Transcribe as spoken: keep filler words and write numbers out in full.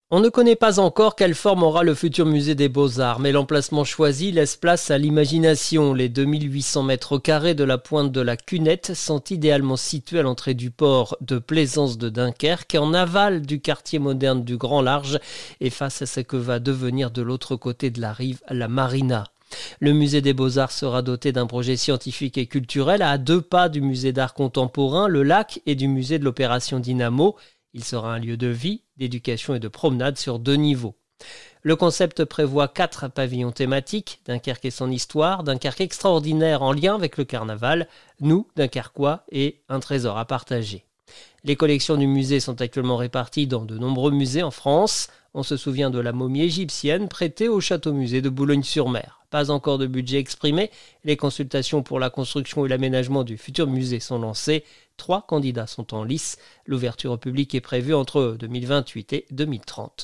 On ne connaît pas encore quelle forme aura le futur musée des Beaux-Arts, mais l'emplacement choisi laisse place à l'imagination. Les deux mille huit cents mètres carrés de la pointe de la Cunette sont idéalement situés à l'entrée du port de plaisance de Dunkerque, en aval du quartier moderne du Grand Large et face à ce que va devenir de l'autre côté de la rive la Marina. Le musée des Beaux-Arts sera doté d'un projet scientifique et culturel à deux pas du musée d'art contemporain, le Lac et du musée de l'opération Dynamo. Il sera un lieu de vie, d'éducation et de promenade sur deux niveaux. Le concept prévoit quatre pavillons thématiques, Dunkerque et son histoire, Dunkerque extraordinaire en lien avec le carnaval, nous, Dunkerquois, et un trésor à partager. Les collections du musée sont actuellement réparties dans de nombreux musées en France. On se souvient de la momie égyptienne prêtée au château-musée de Boulogne-sur-Mer. Pas encore de budget exprimé, les consultations pour la construction et l'aménagement du futur musée sont lancées. Trois candidats sont en lice. L'ouverture au public est prévue entre deux mille vingt-huit et deux mille trente.